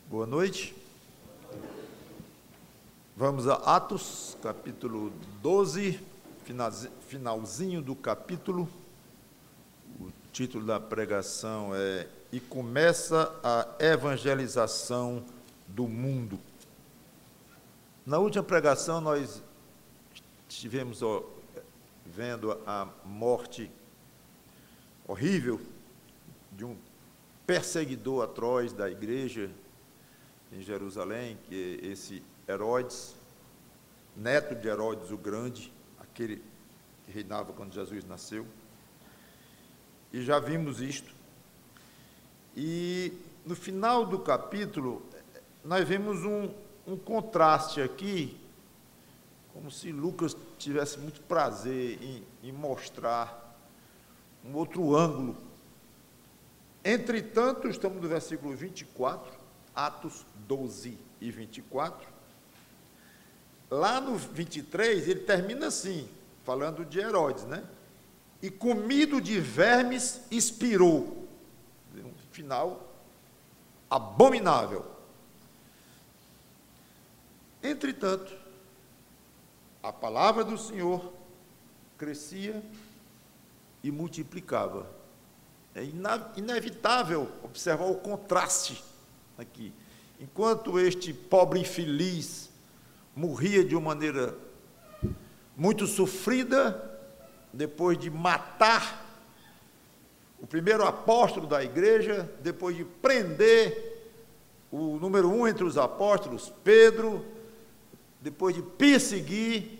Boa noite. Vamos a Atos, capítulo 12, finalzinho do capítulo. O título da pregação é "E começa a evangelização do mundo". Na última pregação nós estivemos vendo a morte horrível de um perseguidor atroz da igreja em Jerusalém, que é esse Herodes, neto de Herodes o Grande, aquele que reinava quando Jesus nasceu. E já vimos isto. E no final do capítulo, nós vemos um contraste aqui, como se Lucas tivesse muito prazer em mostrar um outro ângulo. Entretanto, estamos no versículo 24, Atos 12 e 24. Lá no 23, ele termina assim, falando de Herodes, né? E comido de vermes expirou. Um final abominável. Entretanto, a palavra do Senhor crescia e multiplicava. É inevitável observar o contraste aqui. Enquanto este pobre infeliz morria de uma maneira muito sofrida, depois de matar o primeiro apóstolo da igreja, depois de prender o número 1 entre os apóstolos, Pedro, depois de perseguir,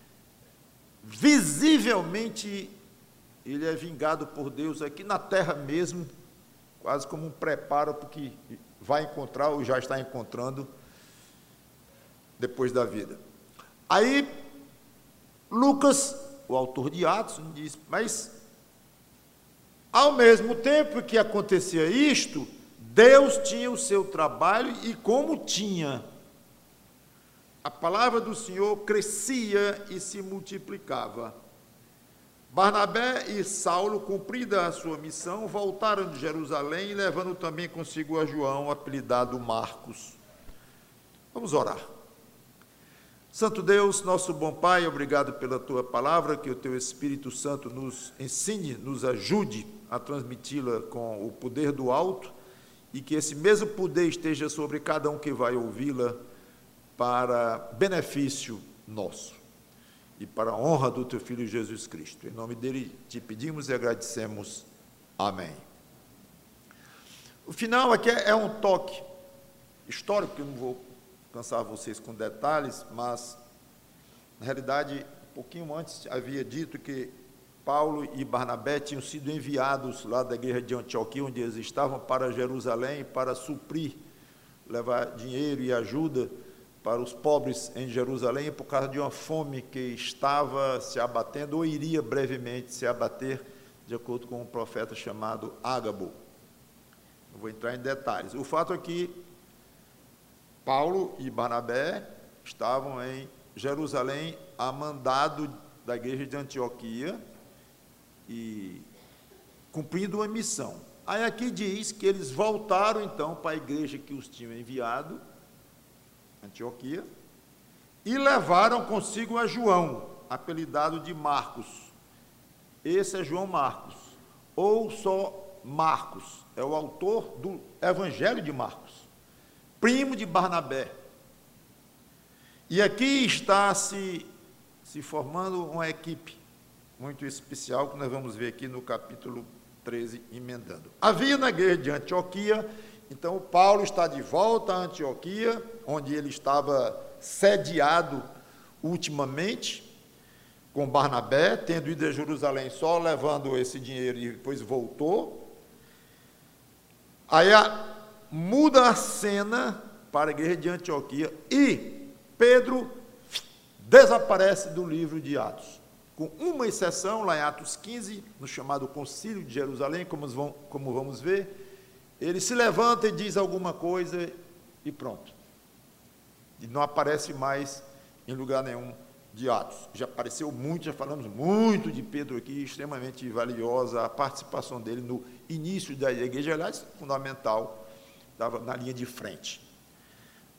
visivelmente ele é vingado por Deus aqui na terra mesmo, quase como um preparo para o que vai encontrar ou já está encontrando depois da vida. Aí, Lucas, o autor de Atos, diz, mas, ao mesmo tempo que acontecia isto, Deus tinha o seu trabalho e como tinha, a palavra do Senhor crescia e se multiplicava. Barnabé e Saulo, cumprida a sua missão, voltaram de Jerusalém, levando também consigo a João, apelidado Marcos. Vamos orar. Santo Deus, nosso bom Pai, obrigado pela Tua palavra, que o Teu Espírito Santo nos ensine, nos ajude a transmiti-la com o poder do alto, e que esse mesmo poder esteja sobre cada um que vai ouvi-la, para benefício nosso e para a honra do Teu Filho Jesus Cristo. Em nome dele te pedimos e agradecemos. Amém. O final aqui é um toque histórico, que eu não vou cansar vocês com detalhes, mas, na realidade, um pouquinho antes havia dito que Paulo e Barnabé tinham sido enviados lá da igreja de Antioquia, onde eles estavam, para Jerusalém, para suprir, levar dinheiro e ajuda para os pobres em Jerusalém, por causa de uma fome que estava se abatendo, ou iria brevemente se abater, de acordo com um profeta chamado Ágabo. Não vou entrar em detalhes. O fato é que Paulo e Barnabé estavam em Jerusalém, a mandado da igreja de Antioquia, e cumprindo uma missão. Aí aqui diz que eles voltaram, então, para a igreja que os tinha enviado, Antioquia, e levaram consigo a João, apelidado de Marcos. Esse é João Marcos, ou só Marcos, é o autor do Evangelho de Marcos, primo de Barnabé. E aqui está se formando uma equipe muito especial, que nós vamos ver aqui no capítulo 13, emendando. Havia na igreja de Antioquia, então Paulo está de volta a Antioquia, onde ele estava sediado ultimamente, com Barnabé, tendo ido a Jerusalém só levando esse dinheiro e depois voltou. Aí muda a cena para a igreja de Antioquia e Pedro desaparece do livro de Atos, com uma exceção, lá em Atos 15, no chamado Concílio de Jerusalém, como vamos ver. Ele se levanta e diz alguma coisa e pronto. E não aparece mais em lugar nenhum de Atos. Já apareceu muito, já falamos muito de Pedro aqui, extremamente valiosa a participação dele no início da igreja, aliás, fundamental, estava na linha de frente.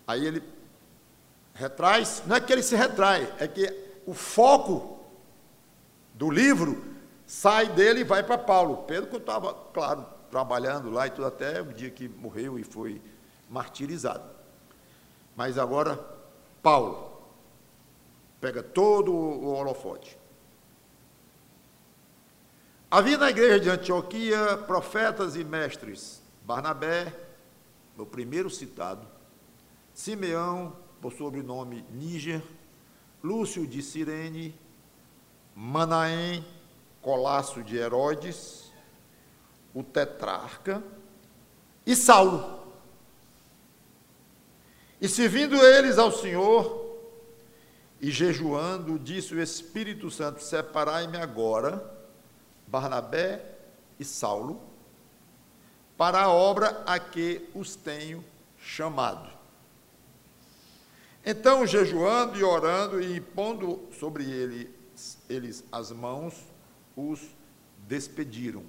Aí ele retrai, não é que ele se retrai, é que o foco do livro sai dele e vai para Paulo. Pedro, que estava, claro, trabalhando lá e tudo, até o dia que morreu e foi martirizado. Mas agora, Paulo pega todo o holofote. Havia na igreja de Antioquia profetas e mestres: Barnabé, o primeiro citado, Simeão, por sobrenome Níger, Lúcio de Cirene, Manaém, Colasso de Herodes, o tetrarca, e Saulo. E servindo eles ao Senhor, e jejuando, disse o Espírito Santo: separai-me agora, Barnabé e Saulo, para a obra a que os tenho chamado. Então, jejuando e orando e impondo sobre eles as mãos, os despediram.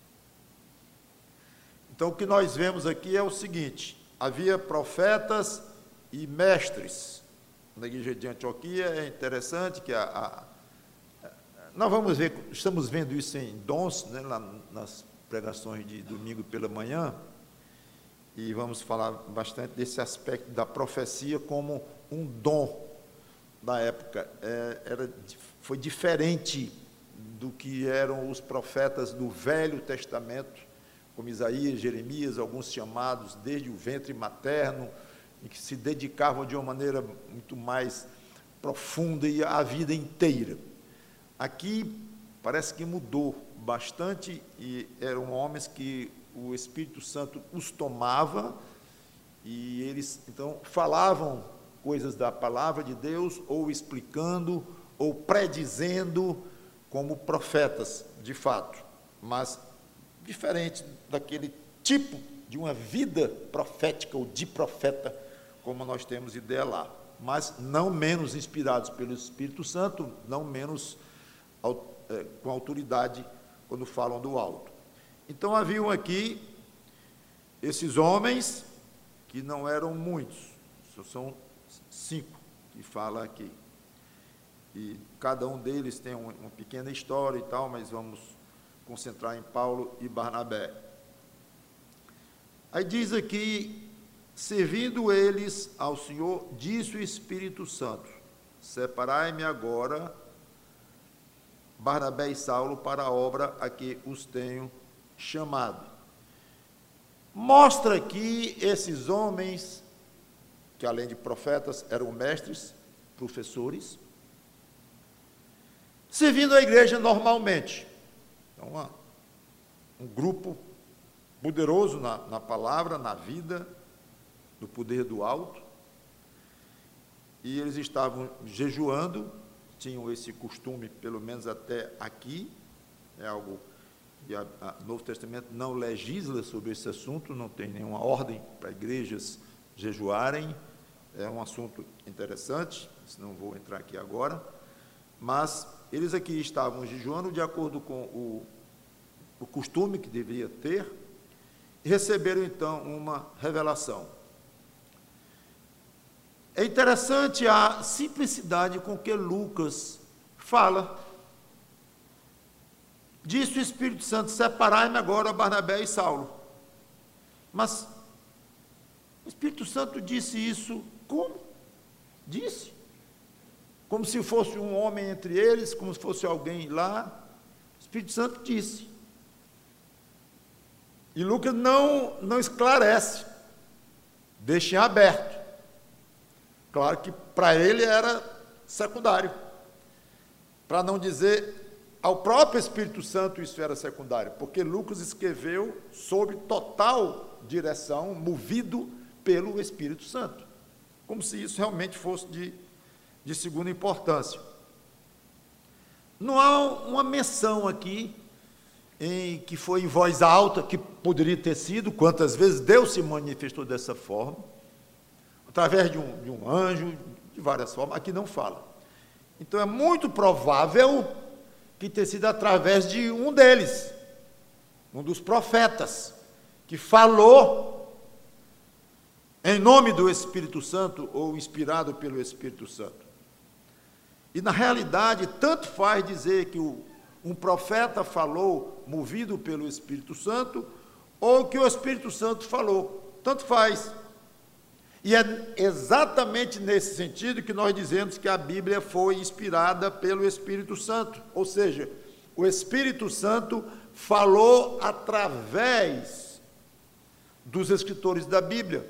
Então, o que nós vemos aqui é o seguinte: havia profetas e mestres na igreja de Antioquia. É interessante que nós vamos ver, estamos vendo isso em dons, né, lá nas pregações de domingo pela manhã, e vamos falar bastante desse aspecto da profecia como um dom da época. Foi diferente do que eram os profetas do Velho Testamento, como Isaías, Jeremias, alguns chamados desde o ventre materno, e que se dedicavam de uma maneira muito mais profunda e a vida inteira. Aqui parece que mudou bastante, e eram homens que o Espírito Santo os tomava, e eles então falavam coisas da palavra de Deus, ou explicando, ou predizendo, como profetas, de fato, mas diferente daquele tipo de uma vida profética ou de profeta, como nós temos ideia lá, mas não menos inspirados pelo Espírito Santo, não menos com autoridade quando falam do alto. Então haviam aqui esses homens que não eram muitos, só são 5 que fala aqui, e cada um deles tem uma pequena história e tal, mas vamos concentrar em Paulo e Barnabé. Aí diz aqui: servindo eles ao Senhor, disse o Espírito Santo: separai-me agora, Barnabé e Saulo, para a obra a que os tenho chamado. Mostra aqui esses homens, que além de profetas, eram mestres, professores, servindo a igreja normalmente. Então, um grupo poderoso na palavra, na vida, no poder do alto, e eles estavam jejuando, tinham esse costume, pelo menos até aqui, é algo que o Novo Testamento não legisla sobre esse assunto, não tem nenhuma ordem para igrejas jejuarem, é um assunto interessante, não vou entrar aqui agora, mas eles aqui estavam jejuando de acordo com o costume que deveria ter, e receberam então uma revelação. É interessante a simplicidade com que Lucas fala. Disse o Espírito Santo: separai-me agora, Barnabé e Saulo. Mas o Espírito Santo disse isso como? Disse. Como se fosse um homem entre eles, como se fosse alguém lá. O Espírito Santo disse. E Lucas não esclarece, deixa em aberto. Claro que para ele era secundário. Para não dizer ao próprio Espírito Santo isso era secundário, porque Lucas escreveu sob total direção, movido pelo Espírito Santo, como se isso realmente fosse de segunda importância. Não há uma menção aqui que foi em voz alta, que poderia ter sido, quantas vezes Deus se manifestou dessa forma, através de um anjo, de várias formas. Aqui não fala. Então é muito provável que tenha sido através de um deles, um dos profetas, que falou em nome do Espírito Santo ou inspirado pelo Espírito Santo. E, na realidade, tanto faz dizer que um profeta falou movido pelo Espírito Santo ou que o Espírito Santo falou. Tanto faz. E é exatamente nesse sentido que nós dizemos que a Bíblia foi inspirada pelo Espírito Santo. Ou seja, o Espírito Santo falou através dos escritores da Bíblia.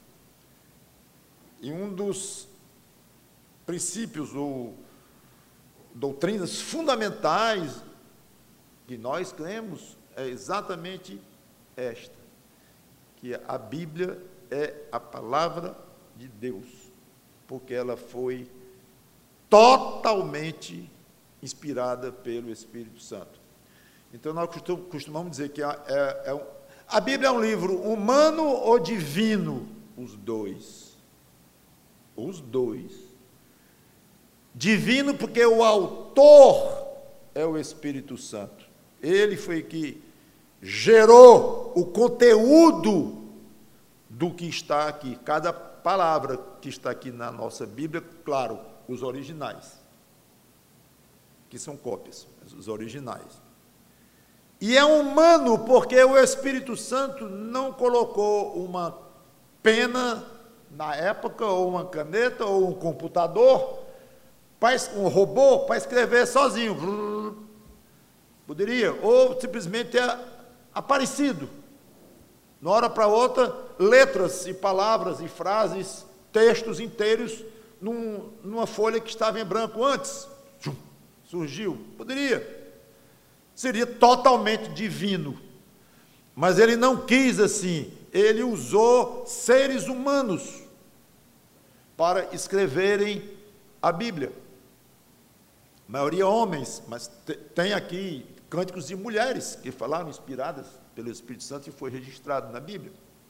E um dos princípios ou doutrinas fundamentais que nós cremos é exatamente esta, que a Bíblia é a palavra de Deus, porque ela foi totalmente inspirada pelo Espírito Santo. Então, nós costumamos dizer que a Bíblia é um livro humano ou divino? Os dois. Os dois. Divino porque o autor é o Espírito Santo. Ele foi que gerou o conteúdo do que está aqui. Cada palavra que está aqui na nossa Bíblia, claro, os originais, que são cópias, os originais. E é humano porque o Espírito Santo não colocou uma pena na época, ou uma caneta, ou um computador, um robô, para escrever sozinho. Poderia, ou simplesmente ter aparecido, de uma hora para outra, letras e palavras e frases, textos inteiros, numa folha que estava em branco antes. Surgiu. Poderia. Seria totalmente divino. Mas ele não quis assim. Ele usou seres humanos para escreverem a Bíblia. A maioria homens, mas tem aqui cânticos de mulheres que falaram inspiradas pelo Espírito Santo e foi registrado na Bíblia.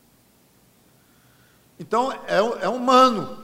Então, é humano.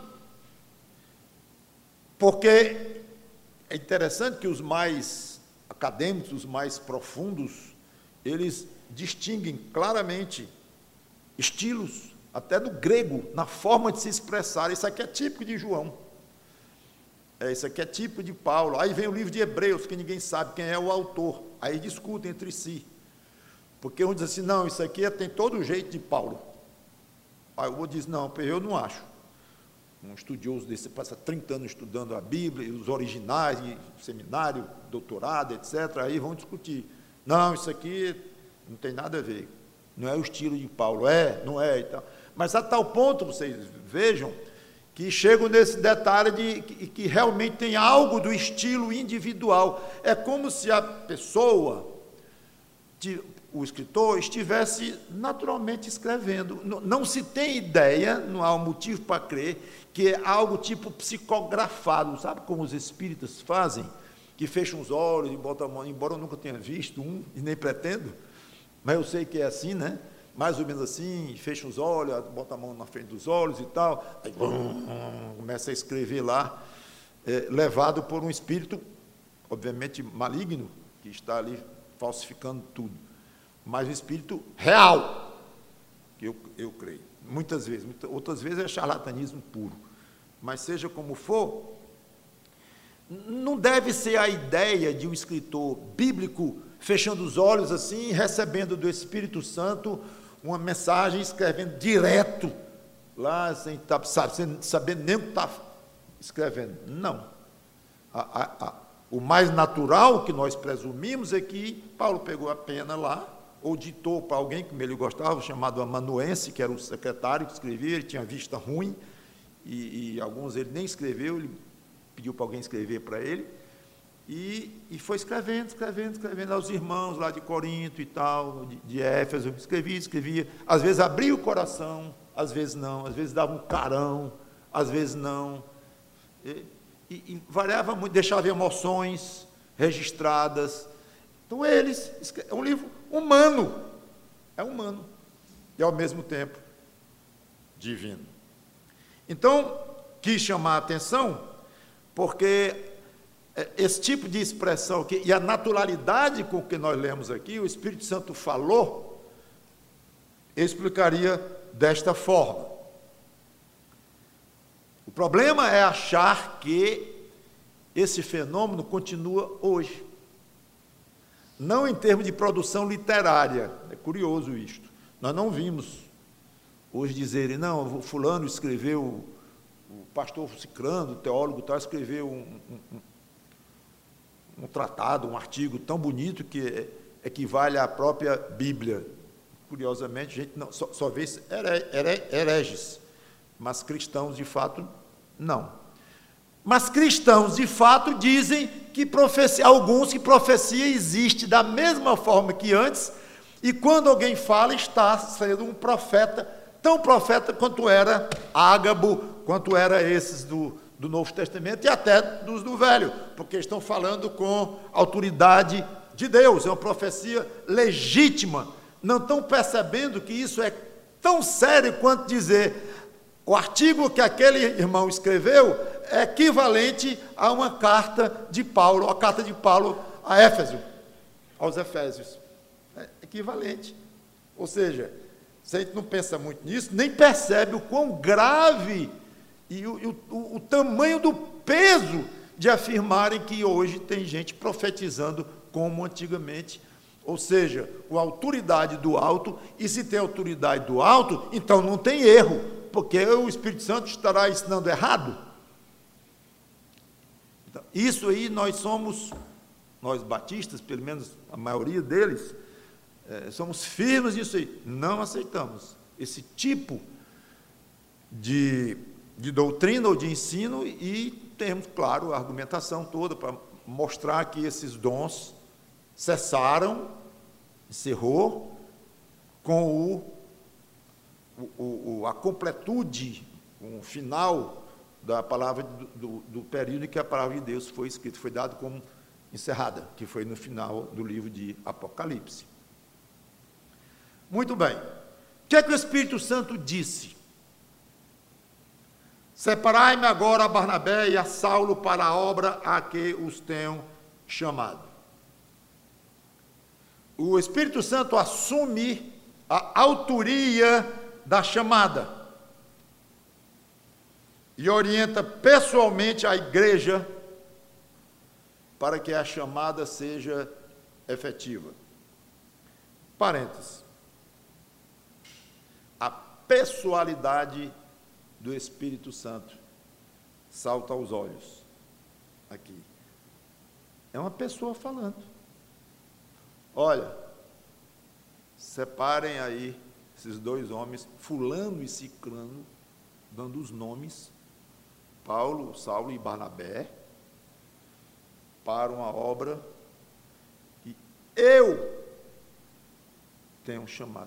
Porque é interessante que os mais acadêmicos, os mais profundos, eles distinguem claramente estilos, até do grego, na forma de se expressar. Isso aqui é típico de João. Isso aqui é típico de Paulo. Aí vem o livro de Hebreus, que ninguém sabe quem é o autor. Aí discutem entre si. Porque um diz assim, não, isso aqui tem todo o jeito de Paulo. Aí o outro diz, não, eu não acho. Um estudioso desse passa 30 anos estudando a Bíblia, os originais, seminário, doutorado, etc. Aí vão discutir. Não, isso aqui não tem nada a ver. Não é o estilo de Paulo. Não é e tal. Mas a tal ponto, vocês vejam, que chegam nesse detalhe de que realmente tem algo do estilo individual. É como se a pessoa, o escritor, estivesse naturalmente escrevendo. Não se tem ideia, não há um motivo para crer, que é algo tipo psicografado. Sabe como os espíritas fazem? Que fecham os olhos e botam a mão, embora eu nunca tenha visto um, e nem pretendo, mas eu sei que é assim, né? Mais ou menos assim, fecha os olhos, bota a mão na frente dos olhos e tal, aí começa a escrever lá, levado por um espírito, obviamente maligno, que está ali falsificando tudo, mas um espírito real, que eu creio. Muitas vezes, outras vezes é charlatanismo puro, mas seja como for, não deve ser a ideia de um escritor bíblico fechando os olhos assim, recebendo do Espírito Santo uma mensagem, escrevendo direto lá, sem saber nem o que está escrevendo. Não. O mais natural que nós presumimos é que Paulo pegou a pena lá, ou ditou para alguém que ele gostava, chamado amanuense, que era o secretário que escrevia, ele tinha vista ruim, e alguns ele nem escreveu, ele pediu para alguém escrever para ele, e foi escrevendo aos irmãos lá de Corinto e tal, de Éfeso, escrevia, às vezes abria o coração, às vezes não, às vezes dava um carão, às vezes não, e variava muito, deixava emoções registradas. Então é um livro humano, e ao mesmo tempo divino. Então, quis chamar a atenção, porque esse tipo de expressão aqui, e a naturalidade com que nós lemos aqui, o Espírito Santo falou, eu explicaria desta forma. O problema é achar que esse fenômeno continua hoje. Não em termos de produção literária. É curioso isto. Nós não vimos hoje dizerem, não, o fulano escreveu, o pastor Cicrano, o teólogo tal, escreveu um tratado, um artigo tão bonito que equivale à própria Bíblia. Curiosamente, a gente não, só vê hereges, mas cristãos, de fato, não. Mas cristãos, de fato, dizem que alguns que profecia existe da mesma forma que antes, e quando alguém fala, está sendo um profeta, tão profeta quanto era Ágabo, quanto era esses do Novo Testamento e até dos do Velho, porque estão falando com autoridade de Deus, é uma profecia legítima. Não estão percebendo que isso é tão sério quanto dizer o artigo que aquele irmão escreveu é equivalente a uma carta de Paulo, a carta de Paulo a Éfeso, aos Efésios. É equivalente. Ou seja, se a gente não pensa muito nisso, nem percebe o quão grave e o tamanho do peso de afirmarem que hoje tem gente profetizando como antigamente. Ou seja, a autoridade do alto, e se tem autoridade do alto, então não tem erro, porque o Espírito Santo estará ensinando errado. Então, isso aí nós batistas, pelo menos a maioria deles, somos firmes nisso aí, não aceitamos esse tipo de doutrina ou de ensino, e temos, claro, a argumentação toda para mostrar que esses dons encerrou com a completude, o final da palavra do período em que a palavra de Deus foi escrita, foi dado como encerrada, que foi no final do livro de Apocalipse. Muito bem. O que é que o Espírito Santo disse? Separai-me agora a Barnabé e a Saulo para a obra a que os tenho chamado. O Espírito Santo assume a autoria da chamada e orienta pessoalmente a igreja para que a chamada seja efetiva. Parênteses. A pessoalidade do Espírito Santo salta aos olhos aqui. É uma pessoa falando. Olha, separem aí esses dois homens, fulano e ciclano, dando os nomes, Paulo, Saulo e Barnabé, para uma obra que eu tenho chamado.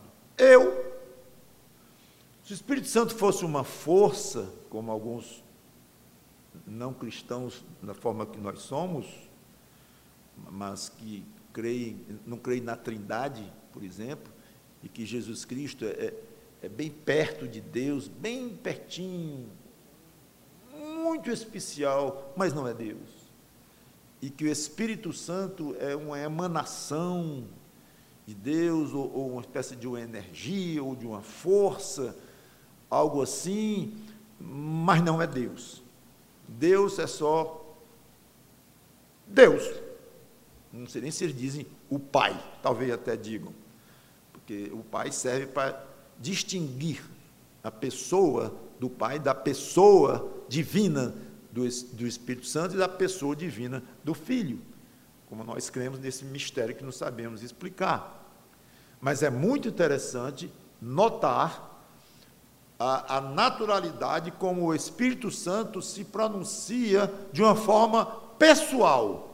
Se o Espírito Santo fosse uma força, como alguns não cristãos, da forma que nós somos, mas que não creem na Trindade, por exemplo, e que Jesus Cristo é bem perto de Deus, bem pertinho, muito especial, mas não é Deus. E que o Espírito Santo é uma emanação de Deus, ou uma espécie de uma energia, ou de uma força, algo assim, mas não é Deus. Deus é só Deus. Não sei nem se eles dizem o Pai, talvez até digam, porque o Pai serve para distinguir a pessoa do Pai da pessoa divina do Espírito Santo e da pessoa divina do Filho, como nós cremos nesse mistério que não sabemos explicar. Mas é muito interessante notar a naturalidade como o Espírito Santo se pronuncia de uma forma pessoal.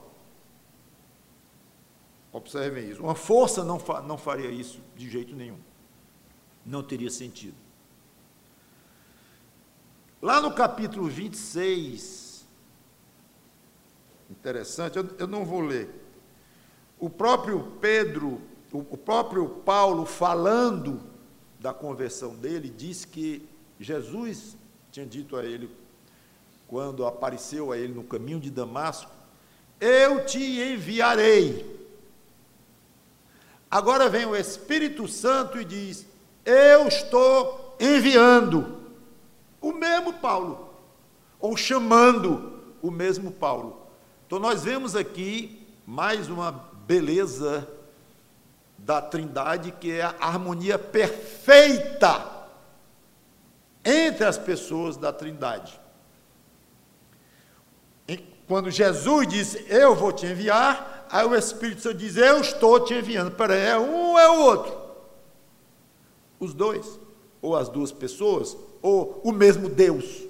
Observem isso. Uma força não faria isso de jeito nenhum. Não teria sentido. Lá no capítulo 26, interessante, eu não vou ler. O próprio Paulo, falando da conversão dele, disse que Jesus tinha dito a ele, quando apareceu a ele no caminho de Damasco, eu te enviarei. Agora vem o Espírito Santo e diz, eu estou enviando. O mesmo Paulo. ou chamando o mesmo Paulo. Então nós vemos aqui mais uma beleza da Trindade, que é a harmonia perfeita entre as pessoas da Trindade. Quando Jesus disse, eu vou te enviar, aí o Espírito Santo diz, eu estou te enviando. Peraí, é um ou é o outro? Os dois, ou as duas pessoas, ou o mesmo Deus.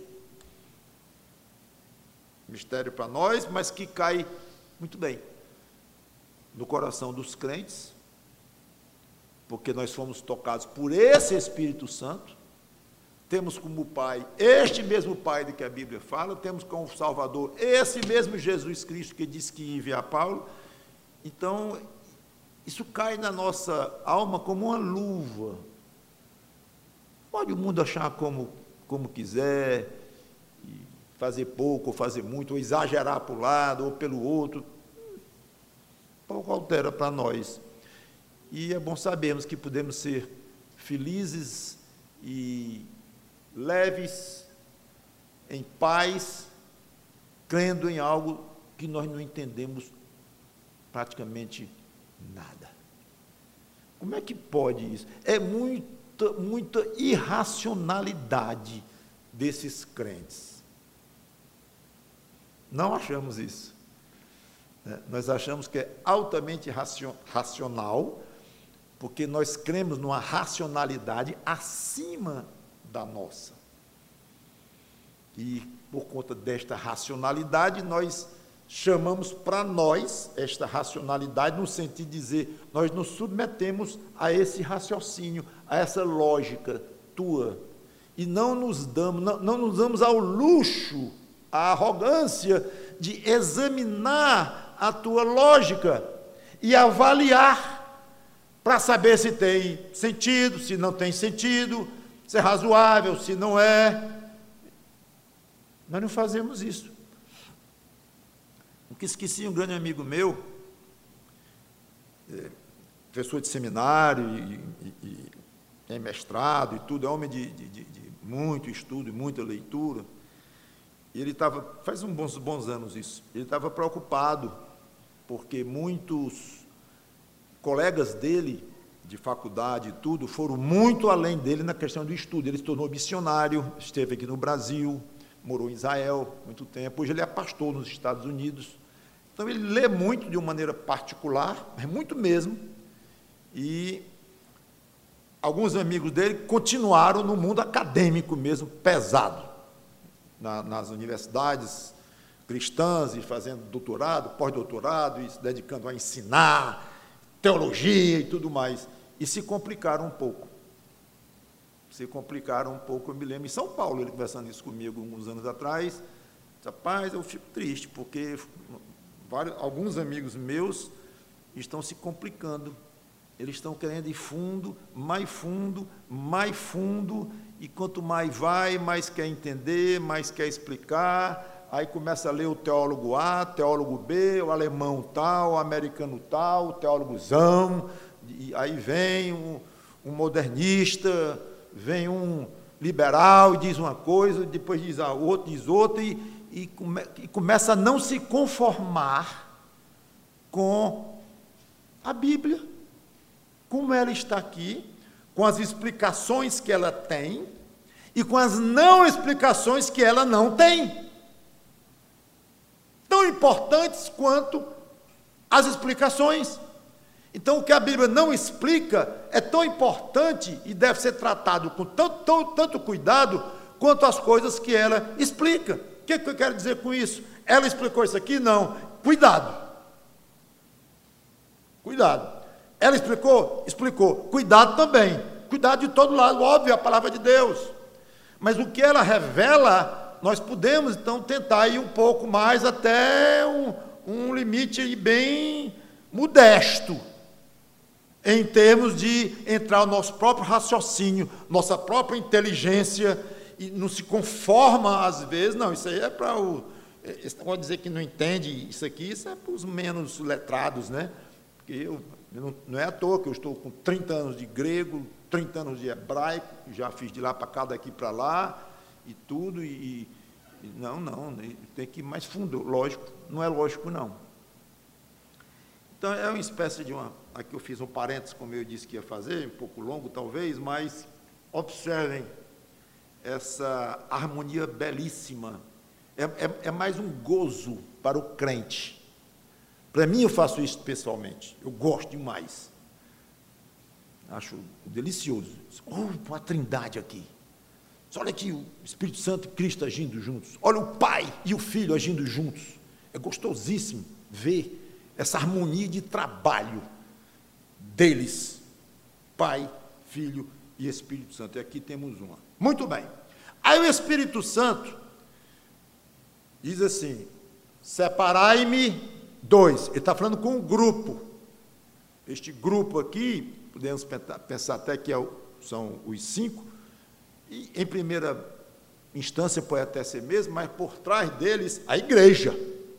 Mistério para nós, mas que cai muito bem no coração dos crentes, porque nós fomos tocados por esse Espírito Santo. Temos como Pai este mesmo Pai de que a Bíblia fala, temos como Salvador esse mesmo Jesus Cristo que disse que ia enviar Paulo. Então, isso cai na nossa alma como uma luva. Pode o mundo achar como quiser, fazer pouco ou fazer muito, ou exagerar para o lado ou pelo outro, pouco altera para nós. E é bom sabermos que podemos ser felizes e leves, em paz, crendo em algo que nós não entendemos praticamente nada. Como é que pode isso? É muita irracionalidade desses crentes. Não achamos isso. Nós achamos que é altamente racional, porque nós cremos numa racionalidade acima da nossa. E, por conta desta racionalidade, nós chamamos para nós esta racionalidade, no sentido de dizer, nós nos submetemos a esse raciocínio, a essa lógica tua, e não nos damos ao luxo, à arrogância de examinar a tua lógica e avaliar para saber se tem sentido, se não tem sentido, se é razoável, se não é. Nós não fazemos isso. Nunca esqueci um grande amigo meu, professor de seminário e tem mestrado e tudo, é homem de muito estudo e muita leitura. E ele estava, faz uns bons anos isso, ele estava preocupado, porque muitos colegas dele, de faculdade e tudo, foram muito além dele na questão do estudo. Ele se tornou missionário, esteve aqui no Brasil, morou em Israel muito tempo, hoje ele é pastor nos Estados Unidos. Então ele lê muito de uma maneira particular, mas muito mesmo, e alguns amigos dele continuaram no mundo acadêmico mesmo, pesado, nas universidades cristãs, e fazendo doutorado, pós-doutorado, e se dedicando a ensinar teologia e tudo mais, e se complicaram um pouco. Eu me lembro, em São Paulo, ele conversando isso comigo uns anos atrás, rapaz, eu fico triste, porque alguns amigos meus estão se complicando, eles estão querendo ir fundo, e quanto mais vai, mais quer entender, mais quer explicar, aí começa a ler o teólogo A, teólogo B, o alemão tal, o americano tal, o teólogozão, e aí vem um modernista, vem um liberal e diz uma coisa, depois diz outra, e começa a não se conformar com a Bíblia, como ela está aqui, com as explicações que ela tem e com as não explicações que ela não tem. Tão importantes quanto as explicações. Então, o que a Bíblia não explica é tão importante e deve ser tratado com tanto cuidado quanto as coisas que ela explica. O que eu quero dizer com isso? Ela explicou isso aqui? Não. Cuidado. Ela explicou? Explicou. Cuidado também. Cuidado de todo lado, óbvio, a palavra de Deus. Mas o que ela revela, nós podemos, então, tentar ir um pouco mais até um limite bem modesto, em termos de entrar no nosso próprio raciocínio, nossa própria inteligência, e não se conforma às vezes. Não, isso aí é para esse negócio de dizer que não entende isso aqui, isso é para os menos letrados, né? Porque não é à toa que eu estou com 30 anos de grego, 30 anos de hebraico, já fiz de lá para cá, daqui para lá, e tudo, e Não, tem que ir mais fundo, lógico, não é lógico, não. Então, é uma espécie de uma... Aqui eu fiz um parênteses, como eu disse que ia fazer, um pouco longo talvez, mas observem essa harmonia belíssima. É mais um gozo para o crente. Para mim, eu faço isso pessoalmente, eu gosto demais. Acho delicioso. Oh, a trindade aqui. Olha aqui o Espírito Santo e Cristo agindo juntos. Olha o Pai e o Filho agindo juntos. É gostosíssimo ver essa harmonia de trabalho deles, Pai, Filho e Espírito Santo. E aqui temos uma. Muito bem. Aí o Espírito Santo diz assim, separai-me dois. Ele está falando com um grupo. Este grupo aqui, podemos pensar até que são os 5, e em primeira instância pode até ser mesmo, mas por trás deles a igreja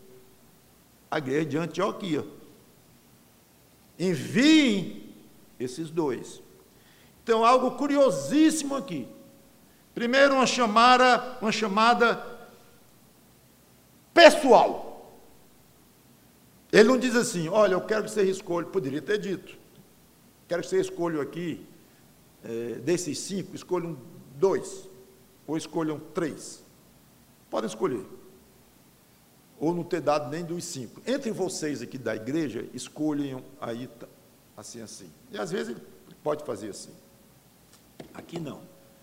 de Antioquia. Enviem esses dois. Então, algo curiosíssimo aqui. Primeiro, uma chamada pessoal. Ele não diz assim, olha, eu quero que você escolha, poderia ter dito, quero que você escolha aqui, desses 5, escolham 2, ou escolham 3. Podem escolher. Ou não ter dado nem dos 5. Entre vocês aqui da igreja, escolhem aí, assim. E às vezes ele pode fazer assim. Aqui não.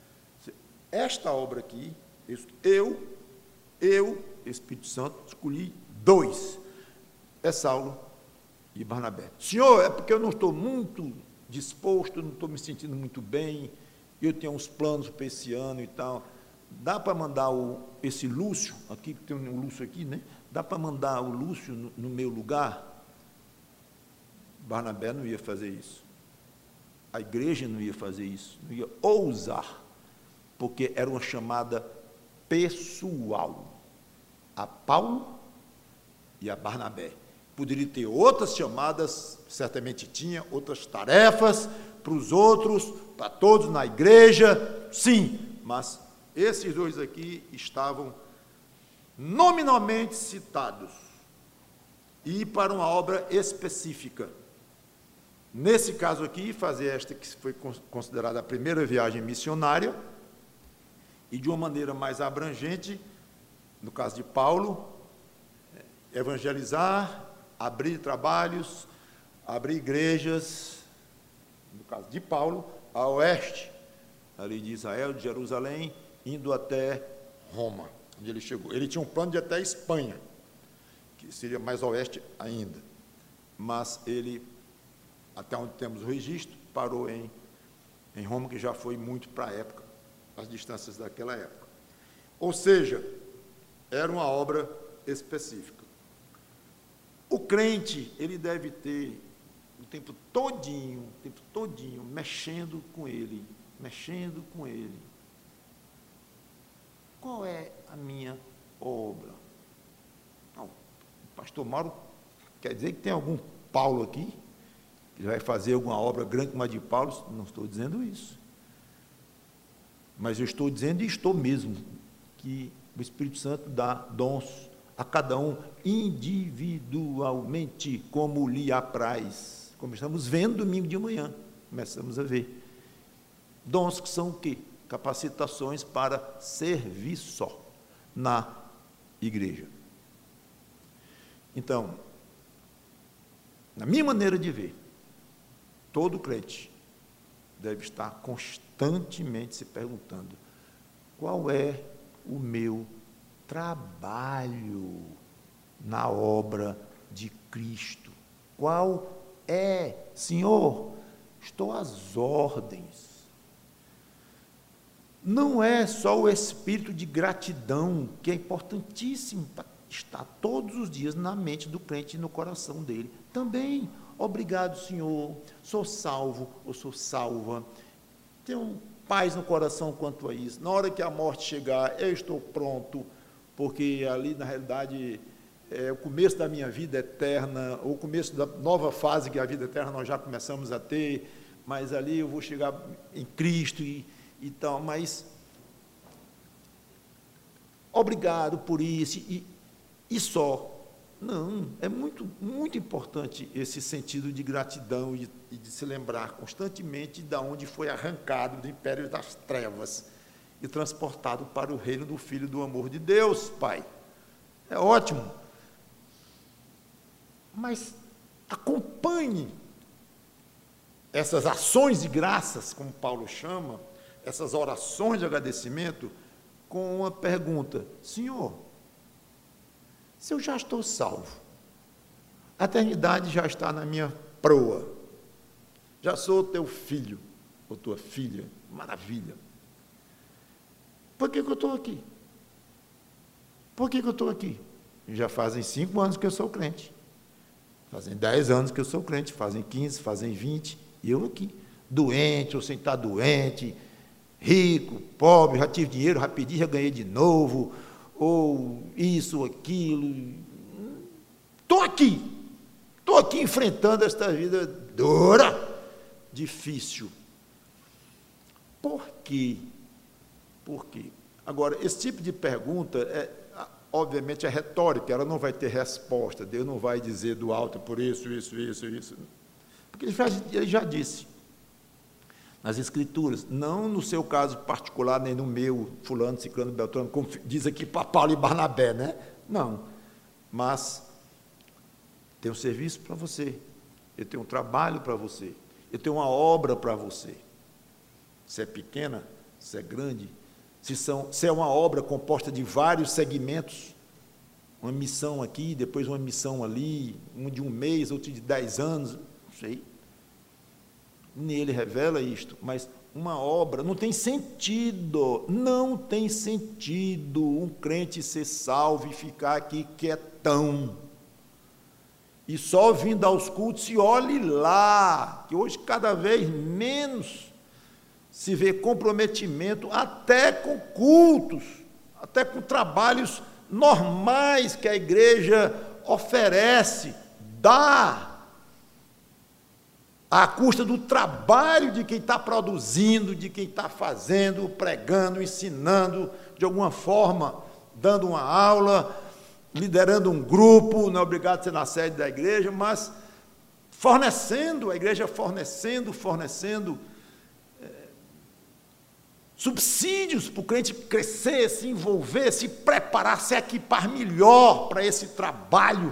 Esta obra aqui, eu, Espírito Santo, escolhi 2. É Saulo e Barnabé. Senhor, é porque eu não estou muito disposto, não estou me sentindo muito bem, eu tenho uns planos para esse ano e tal. Dá para mandar esse Lúcio, aqui tem um Lúcio aqui, né? Dá para mandar o Lúcio no meu lugar? Barnabé não ia fazer isso. A igreja não ia fazer isso, não ia ousar, porque era uma chamada pessoal a Paulo e a Barnabé. Poderia ter outras chamadas, certamente tinha, outras tarefas para os outros, para todos na igreja, sim, mas esses 2 aqui estavam nominalmente citados e para uma obra específica. Nesse caso aqui, fazer esta que foi considerada a primeira viagem missionária, e de uma maneira mais abrangente, no caso de Paulo, evangelizar, abrir trabalhos, abrir igrejas, no caso de Paulo, a oeste, ali de Israel, de Jerusalém, indo até Roma, onde ele chegou. Ele tinha um plano de ir até a Espanha, que seria mais oeste ainda, mas ele, até onde temos o registro, parou em Roma, que já foi muito para a época, as distâncias daquela época. Ou seja, era uma obra específica. O crente, ele deve ter o tempo todinho, mexendo com ele. Qual é a minha obra? Não, o pastor Mauro quer dizer que tem algum Paulo aqui, que vai fazer alguma obra grande como a de Paulo? Não estou dizendo isso. Mas eu estou dizendo, e estou mesmo, que o Espírito Santo dá dons a cada um individualmente, como lhe apraz. Como estamos vendo domingo de manhã, começamos a ver. Dons que são o quê? Capacitações para servir só na igreja. Então, na minha maneira de ver, todo crente deve estar constantemente se perguntando: qual é o meu trabalho na obra de Cristo? Qual é, Senhor? Estou às ordens. Não é só o espírito de gratidão, que é importantíssimo para estar todos os dias na mente do crente e no coração dele. Também, obrigado, Senhor, sou salvo ou sou salva. Tenho paz no coração quanto a isso. Na hora que a morte chegar, eu estou pronto, porque ali, na realidade, é o começo da minha vida eterna, ou o começo da nova fase que a vida eterna nós já começamos a ter, mas ali eu vou chegar em Cristo e tal. Mas obrigado por isso, e só. Não, é muito, muito importante esse sentido de gratidão e de se lembrar constantemente de onde foi arrancado do império das trevas e transportado para o reino do Filho do amor de Deus, Pai. É ótimo. Mas acompanhe essas ações de graças, como Paulo chama, essas orações de agradecimento, com uma pergunta: Senhor, se eu já estou salvo, a eternidade já está na minha proa, já sou teu filho, ou tua filha, maravilha, por que eu estou aqui? Por que eu estou aqui? Já fazem 5 anos que eu sou crente, fazem 10 anos que eu sou crente, fazem 15, fazem 20, e eu aqui, doente ou sem estar doente, rico, pobre, já tive dinheiro, já pedi, já ganhei de novo, ou isso, aquilo. Estou aqui enfrentando esta vida dura, difícil. Por quê? Por quê? Agora, esse tipo de pergunta, obviamente, é retórica, ela não vai ter resposta, Deus não vai dizer do alto por isso, porque ele já disse nas Escrituras, não no seu caso particular, nem no meu, fulano, ciclano, beltrano, como diz aqui para Paulo e Barnabé, né? Não, mas tem um serviço para você, eu tenho um trabalho para você, eu tenho uma obra para você. Se é pequena, se é grande, se é uma obra composta de vários segmentos, uma missão aqui, depois uma missão ali, um de 1 mês, outro de 10 anos, não sei. Nele revela isto, mas uma obra, não tem sentido um crente ser salvo e ficar aqui quietão, e só vindo aos cultos, e olhe lá, que hoje cada vez menos se vê comprometimento até com cultos, até com trabalhos normais que a igreja oferece, dá, à custa do trabalho de quem está produzindo, de quem está fazendo, pregando, ensinando, de alguma forma, dando uma aula, liderando um grupo, não é obrigado a ser na sede da igreja, mas fornecendo, a igreja fornecendo subsídios para o crente crescer, se envolver, se preparar, se equipar melhor para esse trabalho.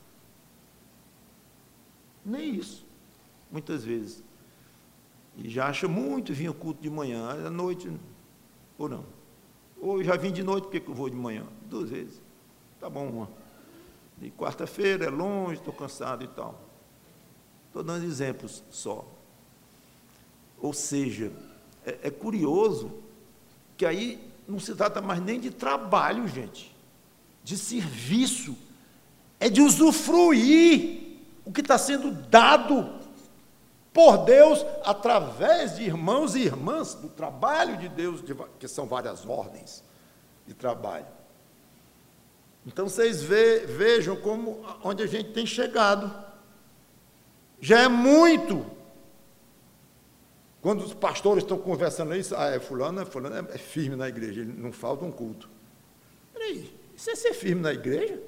Nem isso. Muitas vezes, e já acha muito vir ao culto de manhã, à noite, ou não, ou já vim de noite, por que eu vou de manhã? 2 vezes, tá bom, uma, de quarta-feira, é longe, estou cansado e tal, estou dando exemplos só, ou seja, é curioso, que aí não se trata mais nem de trabalho, gente, de serviço, é de usufruir o que está sendo dado por Deus, através de irmãos e irmãs, do trabalho de Deus, que são várias ordens de trabalho. Então, vocês vejam onde a gente tem chegado. Já é muito. Quando os pastores estão conversando isso, fulano é firme na igreja, ele não falta um culto. Peraí, isso é ser firme na igreja?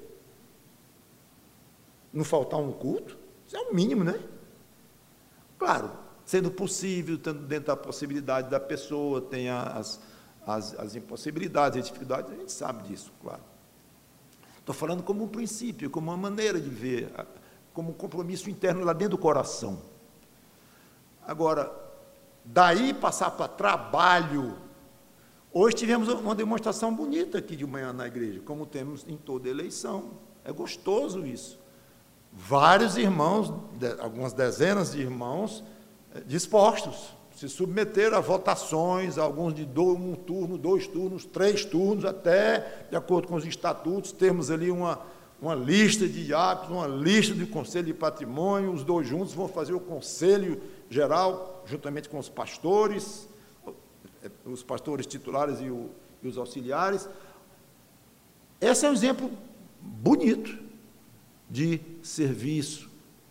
Não faltar um culto? Isso é o mínimo, né? Claro, sendo possível, estando dentro da possibilidade da pessoa, tem as impossibilidades, as dificuldades, a gente sabe disso, claro. Estou falando como um princípio, como uma maneira de ver, como um compromisso interno lá dentro do coração. Agora, daí passar para trabalho. Hoje tivemos uma demonstração bonita aqui de manhã na igreja, como temos em toda eleição. É gostoso isso. Vários irmãos, algumas dezenas de irmãos, dispostos, se submeteram a votações, alguns de 1 turno, 2 turnos, 3 turnos, até, de acordo com os estatutos, temos ali uma lista de diáconos, uma lista de conselho de patrimônio, os 2 juntos vão fazer o conselho geral, juntamente com os pastores titulares e os auxiliares. Esse é um exemplo bonito de serviço,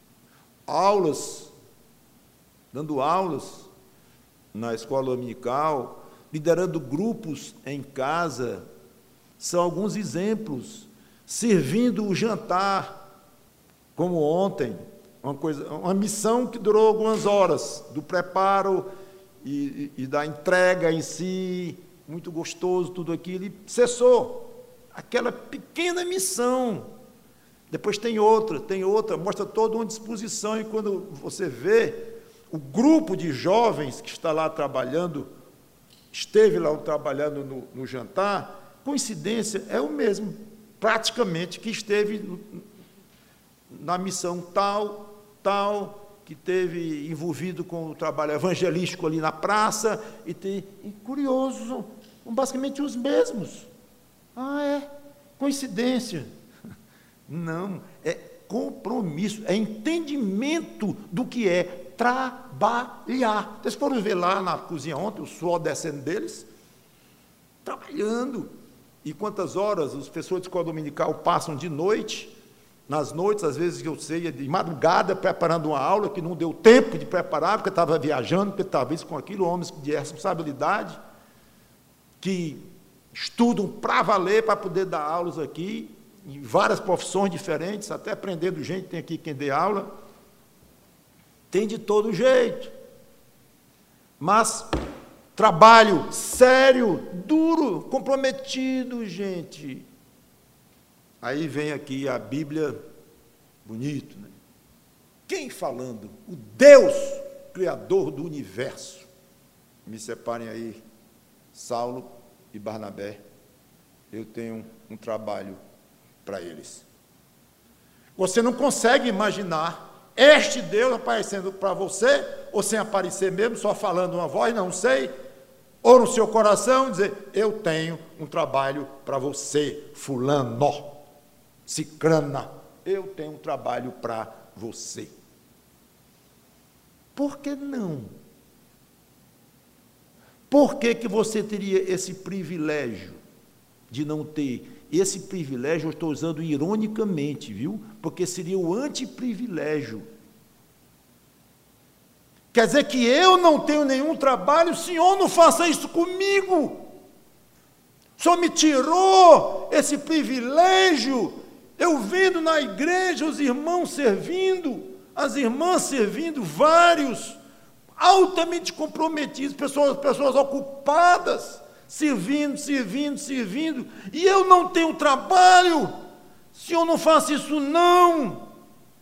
dando aulas na escola dominical, liderando grupos em casa, São alguns exemplos. Servindo o jantar, como ontem, uma missão que durou algumas horas, do preparo e da entrega em si, muito gostoso tudo aquilo, e cessou. Aquela pequena missão. Depois tem outra, mostra toda uma disposição, e quando você vê o grupo de jovens que está lá trabalhando, esteve lá trabalhando no jantar, coincidência, é o mesmo, praticamente, que esteve na missão tal, que teve envolvido com o trabalho evangelístico ali na praça, e curioso, são basicamente os mesmos. Coincidência? Não, é compromisso, é entendimento do que é trabalhar. Vocês foram ver lá na cozinha ontem, o suor descendo deles, trabalhando. E quantas horas os pessoas de escola dominical passam de noite, nas noites, às vezes eu sei, de madrugada, preparando uma aula que não deu tempo de preparar, porque estava viajando, porque estava isso com aquilo, homens de responsabilidade, que estudam para valer, para poder dar aulas aqui, em várias profissões diferentes, até aprendendo gente, tem aqui quem dê aula, tem de todo jeito, mas trabalho sério, duro, comprometido, gente. Aí vem aqui a Bíblia, bonito, né? Quem falando? O Deus, Criador do universo. Me separem aí, Saulo e Barnabé, eu tenho um trabalho para eles. Você não consegue imaginar este Deus aparecendo para você, ou sem aparecer mesmo, só falando uma voz, não sei, ou no seu coração dizer, eu tenho um trabalho para você, fulano, cicrana, eu tenho um trabalho para você. Por que não? Por que você teria esse privilégio de não ter? Esse privilégio eu estou usando ironicamente, viu? Porque seria o antiprivilégio. Quer dizer que eu não tenho nenhum trabalho, o Senhor não faça isso comigo. O Senhor me tirou esse privilégio. Eu vendo na igreja os irmãos servindo, as irmãs servindo, vários, altamente comprometidos, pessoas ocupadas, servindo, e eu não tenho trabalho. Senhor, não faça isso não.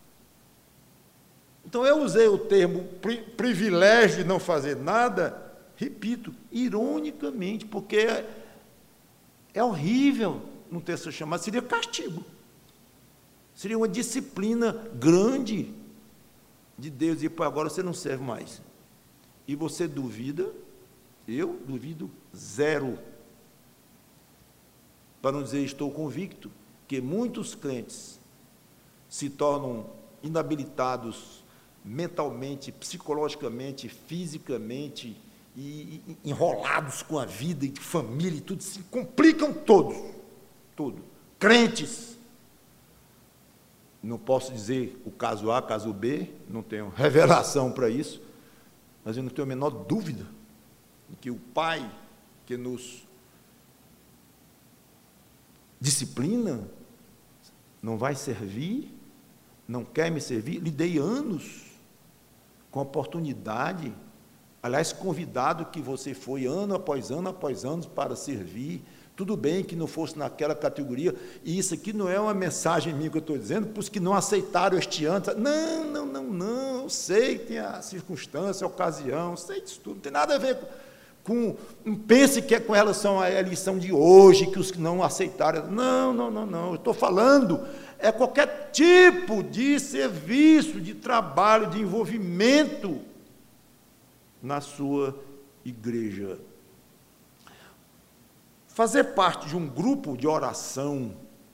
Então eu usei o termo privilégio de não fazer nada, repito, ironicamente, porque é horrível não ter essa chamada, seria castigo, seria uma disciplina grande de Deus, e agora você não serve mais. E você duvida? Eu duvido zero. Para não dizer estou convicto, que muitos crentes se tornam inabilitados mentalmente, psicologicamente, fisicamente, e enrolados com a vida e família e tudo, se complicam todos, tudo. Crentes, não posso dizer o caso A, caso B, não tenho revelação para isso, mas eu não tenho a menor dúvida de que o Pai que nos disciplina não vai servir, não quer me servir. Lhe dei anos com oportunidade, aliás, convidado que você foi ano após ano para servir. Tudo bem que não fosse naquela categoria, e isso aqui não é uma mensagem minha que eu estou dizendo, para os que não aceitaram este ano. Não, eu sei que tem a circunstância, a ocasião, eu sei disso tudo, não tem nada a ver com, não pense que é com relação à lição de hoje, que os que não aceitaram, não, eu estou falando, é qualquer tipo de serviço, de trabalho, de envolvimento na sua igreja. Fazer parte de um grupo de oração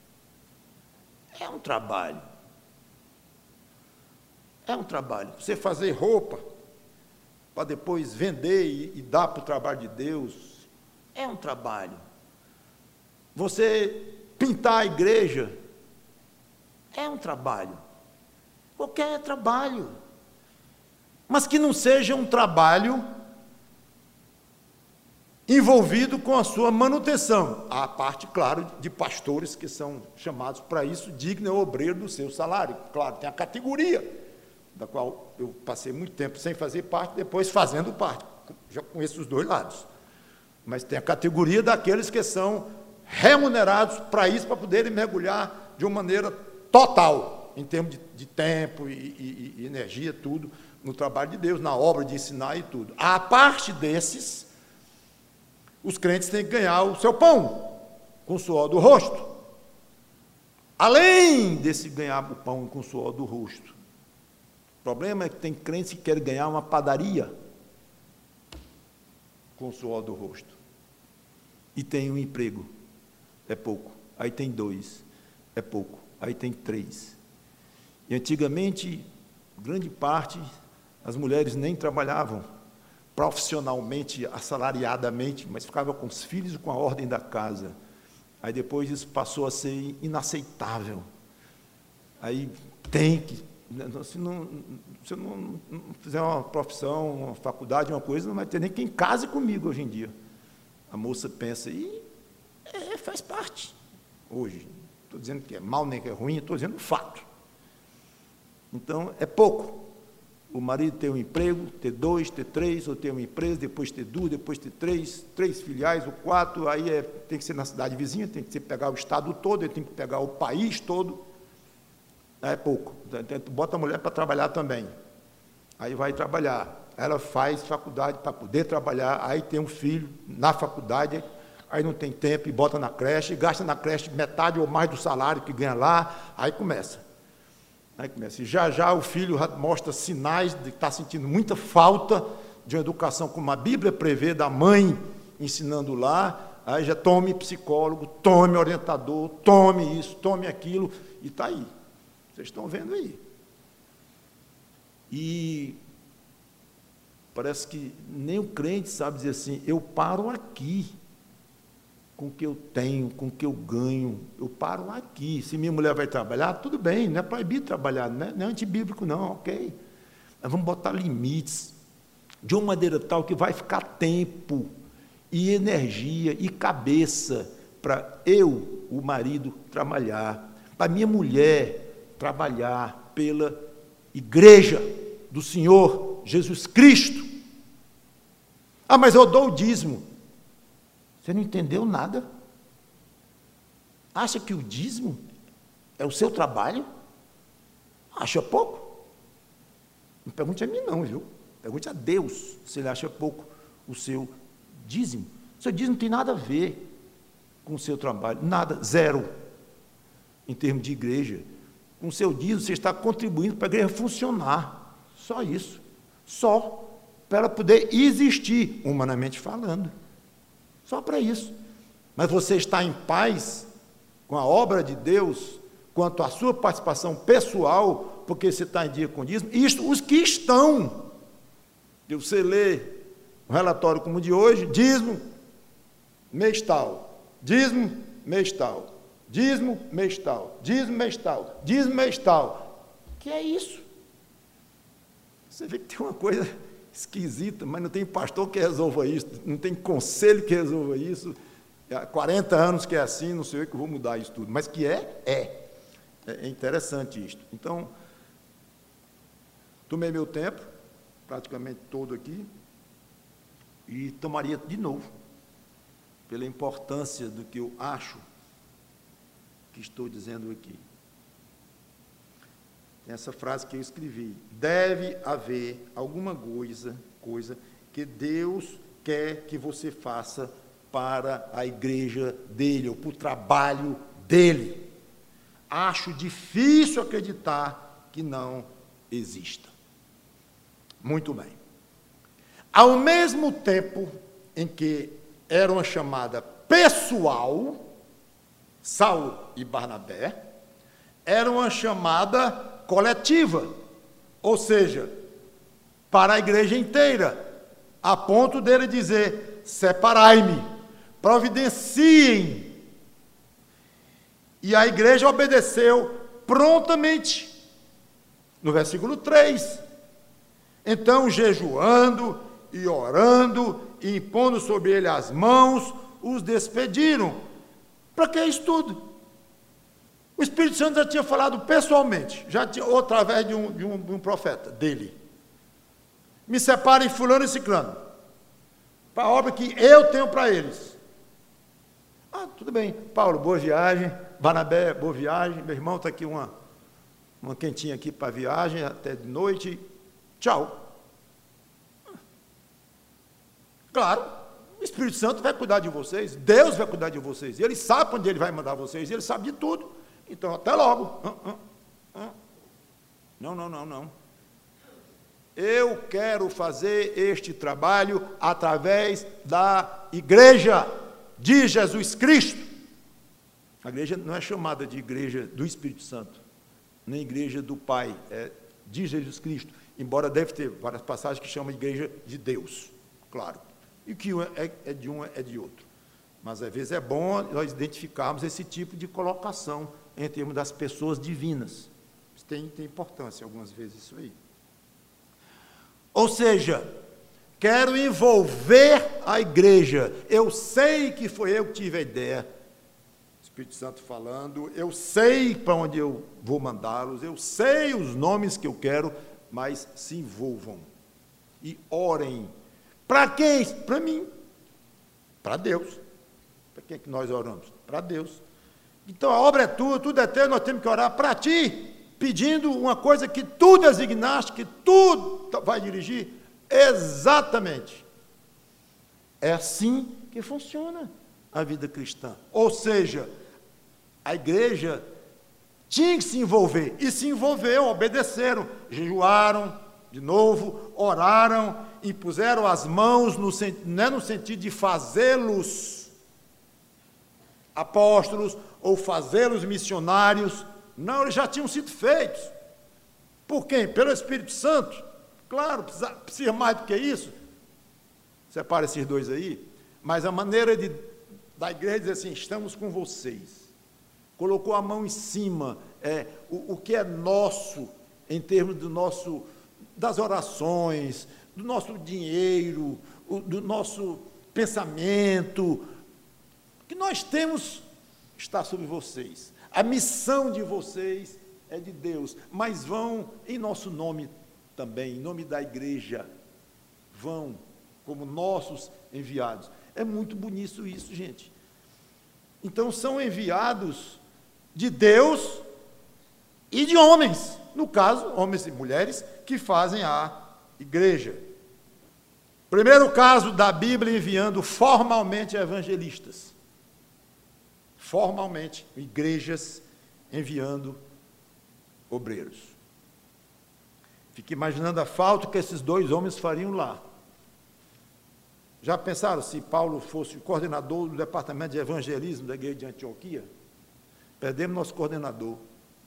é um trabalho. É um trabalho. Você fazer roupa para depois vender e dar para o trabalho de Deus é um trabalho. Você pintar a igreja é um trabalho. Qualquer trabalho. Mas que não seja um trabalho envolvido com a sua manutenção. Há a parte, claro, de pastores que são chamados para isso, digno é o obreiro do seu salário. Claro, tem a categoria, da qual eu passei muito tempo sem fazer parte, depois fazendo parte. Já conheço os dois lados. Mas tem a categoria daqueles que são remunerados para isso, para poderem mergulhar de uma maneira total, em termos de tempo e energia, tudo, no trabalho de Deus, na obra de ensinar e tudo. A parte desses, os crentes têm que ganhar o seu pão com o suor do rosto. Além desse ganhar o pão com o suor do rosto, o problema é que tem crentes que querem ganhar uma padaria com o suor do rosto. E tem um emprego, é pouco. Aí tem 2, é pouco. Aí tem 3. E antigamente, grande parte, as mulheres nem trabalhavam profissionalmente, assalariadamente, mas ficavam com os filhos e com a ordem da casa. Aí depois isso passou a ser inaceitável. Aí tem que... Se você não fizer uma profissão, uma faculdade, uma coisa, não vai ter nem quem case comigo hoje em dia. A moça pensa, e faz parte hoje. Não estou dizendo que é mal nem que é ruim, estou dizendo o fato. Então, é pouco. O marido ter um emprego, ter 2, ter 3, ou ter uma empresa, depois ter 2, depois ter 3 filiais, ou 4, aí tem que ser na cidade vizinha, tem que ser pegar o estado todo, ele tem que pegar o país todo. É pouco. Bota a mulher para trabalhar também. Aí vai trabalhar. Ela faz faculdade para poder trabalhar, aí tem um filho na faculdade, aí não tem tempo e bota na creche, gasta na creche metade ou mais do salário que ganha lá, aí começa. E já o filho mostra sinais de estar sentindo muita falta de uma educação como a Bíblia prevê, da mãe ensinando lá, aí já tome psicólogo, tome orientador, tome isso, tome aquilo, e está aí. Vocês estão vendo aí. E parece que nem o crente sabe dizer assim, eu paro aqui, com o que eu tenho, com o que eu ganho, eu paro aqui. Se minha mulher vai trabalhar, tudo bem, não é proibido trabalhar, não é antibíblico não, ok. Mas vamos botar limites, de uma maneira tal que vai ficar tempo, e energia, e cabeça, para eu, o marido, trabalhar, para minha mulher trabalhar pela igreja do Senhor Jesus Cristo. Ah, mas eu dou o dízimo. Você não entendeu nada? Acha que o dízimo é o seu trabalho? Acha pouco? Não pergunte a mim não, viu? Pergunte a Deus se ele acha pouco o seu dízimo. O seu dízimo não tem nada a ver com o seu trabalho, nada, zero, em termos de igreja. Com o seu dízimo, você está contribuindo para a igreja funcionar, só isso, só, para ela poder existir, humanamente falando, só para isso. Mas você está em paz com a obra de Deus, quanto à sua participação pessoal, porque você está em dia com o dízimo, isto, os que estão, você lê um relatório como o de hoje, dízimo, mês tal, dízimo, mês tal, dízimo, mês tal, dízimo, mês tal, dízimo, mês tal. Que é isso? Você vê que tem uma coisa esquisita, mas não tem pastor que resolva isso, não tem conselho que resolva isso. Há 40 anos que é assim, não sei eu que vou mudar isso tudo, mas que é interessante isto. Então, tomei meu tempo, praticamente todo aqui, e tomaria de novo, pela importância do que eu acho que estou dizendo aqui. Tem essa frase que eu escrevi: deve haver alguma coisa que Deus quer que você faça para a igreja dele, ou para o trabalho dele. Acho difícil acreditar que não exista. Muito bem. Ao mesmo tempo em que era uma chamada pessoal, Saulo e Barnabé, era uma chamada coletiva, ou seja, para a igreja inteira, a ponto dele dizer: separai-me, providenciem. E a igreja obedeceu prontamente. No versículo 3, então, jejuando e orando, e impondo sobre ele as mãos, os despediram. Para que isso tudo? O Espírito Santo já tinha falado pessoalmente, já tinha, ou através de um profeta dele. Me separem fulano e ciclano, para a obra que eu tenho para eles. Ah, tudo bem, Paulo, boa viagem. Barnabé, boa viagem. Meu irmão, está aqui uma quentinha aqui para a viagem, até de noite. Tchau. Claro, o Espírito Santo vai cuidar de vocês, Deus vai cuidar de vocês, ele sabe onde ele vai mandar vocês, ele sabe de tudo. Então, até logo. Não. Eu quero fazer este trabalho através da igreja de Jesus Cristo. A igreja não é chamada de igreja do Espírito Santo, nem igreja do Pai, é de Jesus Cristo, embora deve ter várias passagens que chamam de igreja de Deus, claro, e que é de um é de outro. Mas às vezes é bom nós identificarmos esse tipo de colocação em termos das pessoas divinas. Isso tem importância algumas vezes isso aí. Ou seja, quero envolver a igreja. Eu sei que foi eu que tive a ideia. Espírito Santo falando, eu sei para onde eu vou mandá-los, eu sei os nomes que eu quero, mas se envolvam e orem. Para quem? Para mim. Para Deus. Para quem é que nós oramos? Para Deus. Então a obra é tua, tudo é teu, nós temos que orar para ti, pedindo uma coisa que tu designaste, que tu vai dirigir. Exatamente. É assim que funciona a vida cristã. Ou seja, a igreja tinha que se envolver, e se envolveu, obedeceram, jejuaram de novo, oraram e puseram as mãos, não é no sentido de fazê-los apóstolos ou fazê-los missionários, não, eles já tinham sido feitos. Por quem? Pelo Espírito Santo. Claro, precisa mais do que isso. Separa esses dois aí. Mas a maneira da igreja dizer assim, estamos com vocês. Colocou a mão em cima, o que é nosso, em termos das orações, do nosso dinheiro, do nosso pensamento, que nós temos, está sobre vocês. A missão de vocês é de Deus, mas vão em nosso nome também, em nome da igreja, vão como nossos enviados. É muito bonito isso, gente. Então, são enviados de Deus e de homens, no caso, homens e mulheres, que fazem a igreja. Primeiro caso da Bíblia enviando formalmente evangelistas. Formalmente, igrejas enviando obreiros. Fique imaginando a falta que esses dois homens fariam lá. Já pensaram se Paulo fosse o coordenador do departamento de evangelismo da igreja de Antioquia? Perdemos nosso coordenador.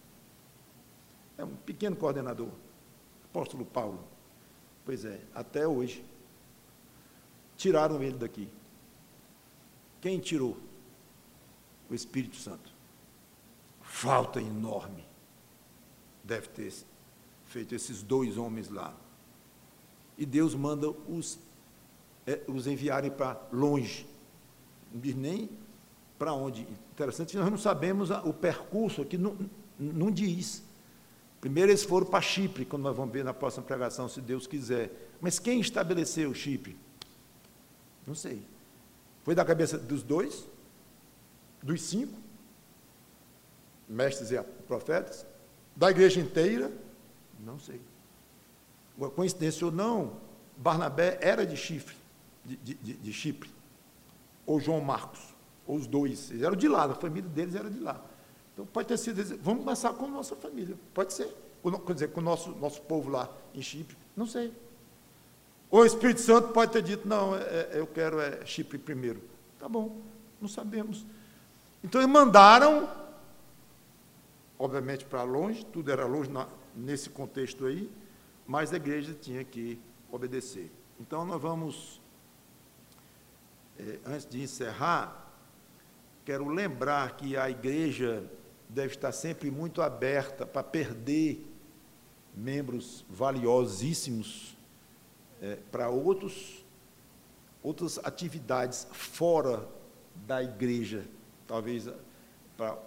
É um pequeno coordenador, apóstolo Paulo. Pois é, até hoje. Tiraram ele daqui. Quem tirou? O Espírito Santo. Falta enorme. Deve ter feito esses dois homens lá. E Deus manda os enviarem para longe. Não diz nem para onde. Interessante, nós não sabemos o percurso aqui, não diz. Primeiro eles foram para Chipre, quando nós vamos ver na próxima pregação, se Deus quiser. Mas quem estabeleceu Chipre? Não sei. Foi da cabeça dos dois? Dos 5? Mestres e profetas? Da igreja inteira? Não sei. Uma coincidência ou não, Barnabé era de Chipre, de Chipre, ou João Marcos, ou os dois, eles eram de lá, a família deles era de lá. Então pode ter sido, vamos começar com a nossa família, pode ser, quer dizer, com o nosso povo lá em Chipre, não sei. Ou o Espírito Santo pode ter dito, não, eu quero Chipre primeiro. Tá bom, não sabemos. Então eles mandaram, obviamente para longe, tudo era longe nesse contexto aí, mas a igreja tinha que obedecer. Então nós vamos, antes de encerrar, quero lembrar que a igreja deve estar sempre muito aberta para perder membros valiosíssimos para outras atividades fora da igreja, talvez para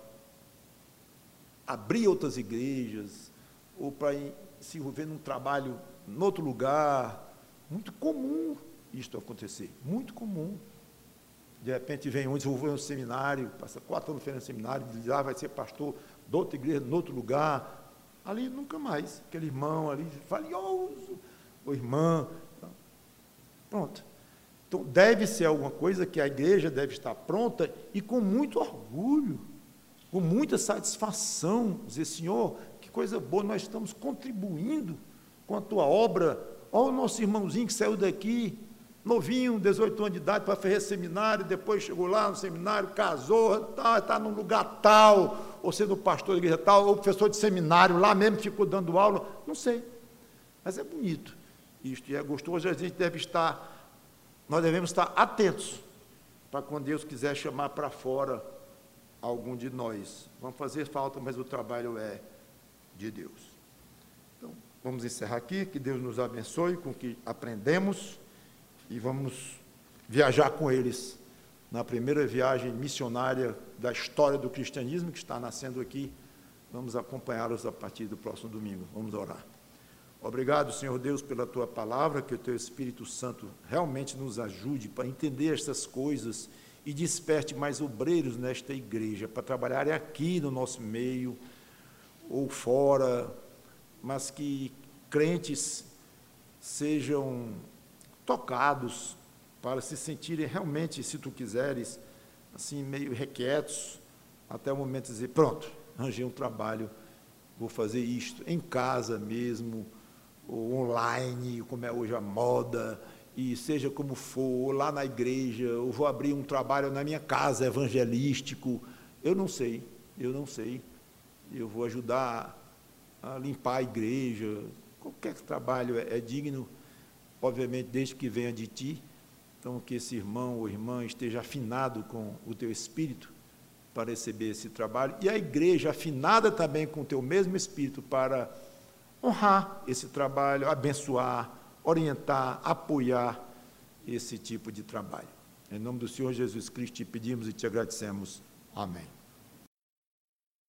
abrir outras igrejas, ou para se envolver num trabalho em outro lugar. Muito comum isto acontecer, muito comum. De repente vem um, desenvolver um seminário, passa 4 anos fazendo seminário, já vai ser pastor de outra igreja, em outro lugar. Ali nunca mais, aquele irmão ali, valioso, ou irmã. Pronto. Então, deve ser alguma coisa que a igreja deve estar pronta e com muito orgulho, com muita satisfação, dizer, Senhor, que coisa boa, nós estamos contribuindo com a tua obra. Olha o nosso irmãozinho que saiu daqui, novinho, 18 anos de idade, para fazer seminário, depois chegou lá no seminário, casou, está num lugar tal, ou sendo pastor da igreja tal, ou professor de seminário, lá mesmo ficou dando aula, não sei, mas é bonito, isto é gostoso, a gente nós devemos estar atentos, para quando Deus quiser chamar para fora algum de nós, vamos fazer falta, mas o trabalho é de Deus. Então, vamos encerrar aqui, que Deus nos abençoe com o que aprendemos, e vamos viajar com eles na primeira viagem missionária da história do cristianismo, que está nascendo aqui. Vamos acompanhá-los a partir do próximo domingo. Vamos orar. Obrigado, Senhor Deus, pela Tua palavra, que o Teu Espírito Santo realmente nos ajude para entender estas coisas e desperte mais obreiros nesta igreja, para trabalharem aqui no nosso meio ou fora, mas que crentes sejam tocados, para se sentirem realmente, se tu quiseres, assim, meio requietos, até o momento de dizer, pronto, arranjei um trabalho, vou fazer isto, em casa mesmo, ou online, como é hoje a moda, e seja como for, ou lá na igreja, ou vou abrir um trabalho na minha casa, evangelístico, eu não sei, eu vou ajudar a limpar a igreja, qualquer trabalho é digno, obviamente, desde que venha de ti. Então, que esse irmão ou irmã esteja afinado com o teu espírito para receber esse trabalho, e a igreja afinada também com o teu mesmo espírito para honrar esse trabalho, abençoar, orientar, apoiar esse tipo de trabalho. Em nome do Senhor Jesus Cristo te pedimos e te agradecemos. Amém.